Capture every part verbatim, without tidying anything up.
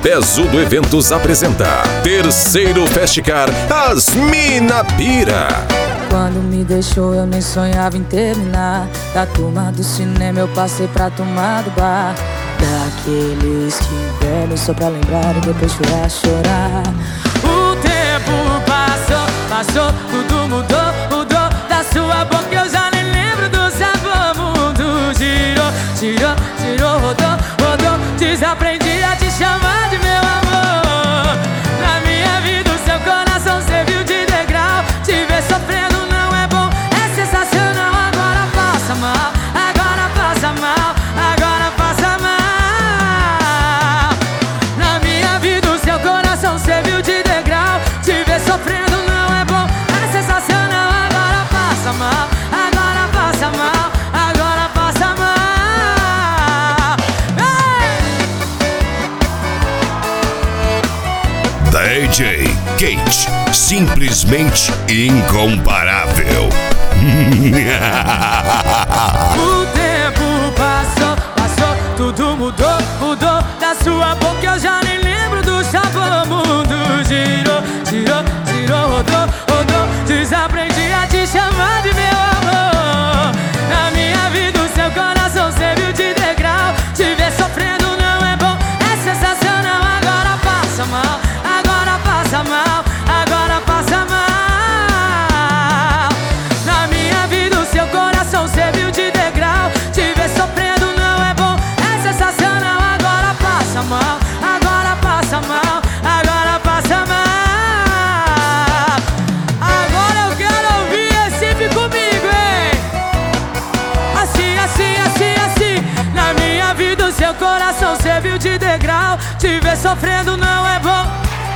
Pesudo Eventos apresenta terceiro Festicar As Mina Pira. Quando me deixou eu nem sonhava em terminar. Da turma do cinema eu passei pra turma do bar. Daqueles que bebem só pra lembrar e depois chorar, chorar. O tempo passou, passou, tudo mudou, mudou. Da sua boca eu já nem lembro do sabor. Mundo girou, girou, girou, rodou, rodou. Desaprendi a te chamar de meu amor. Na minha vida o seu coração serviu de degrau. Te ver sofrendo não é bom, é sensacional. Agora passa mal, agora passa mal, agora passa mal. Na minha vida o seu coração serviu de degrau. Te ver sofrendo não é bom, é sensacional. Agora passa mal, agora passa mal, agora passa mal. D J Kate, simplesmente incomparável. O tempo passou, passou, tudo mudou, mudou. Da sua boca eu já nem lembro do sabor. Mundo girou, girou, girou, rodou, rodou. Desaprendi a te chamar de meu amor. Na minha vida o seu coração serviu de degrau. Te ver sofrendo não é bom, é sensacional. Agora passa mal, agora passa mal, agora passa mal. Na minha vida o seu coração serviu de degrau. Te ver sofrendo não é bom, é sensacional. Agora passa mal, agora passa mal, agora passa mal. Agora eu quero ouvir Recife comigo, hein? Assim, assim, assim, assim. Na minha vida o seu coração serviu de degrau. Te ver sofrendo não é bom.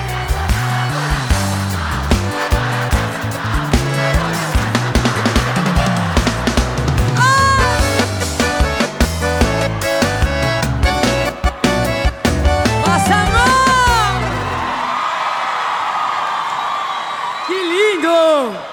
Passa a mão! Que lindo!